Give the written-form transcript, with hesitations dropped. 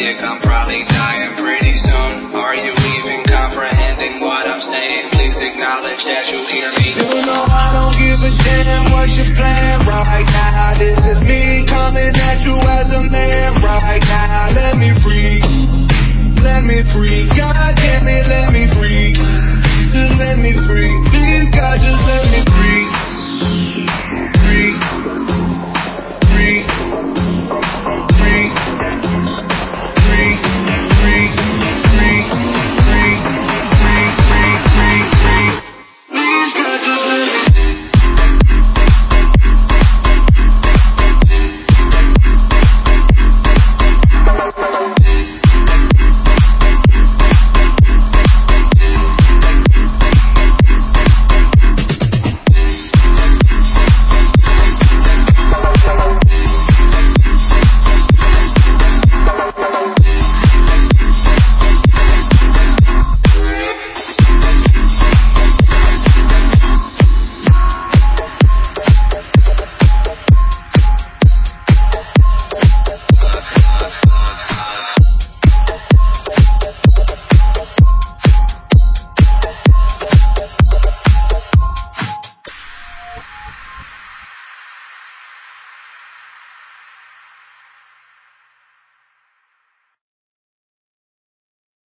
dick, I'm probably dying pretty soon. Are you even comprehending what I'm saying? Please acknowledge that you hear me. You know I don't give a damn what you're playing right now. This is me coming at you as a man right now. Let me free, God damn it, let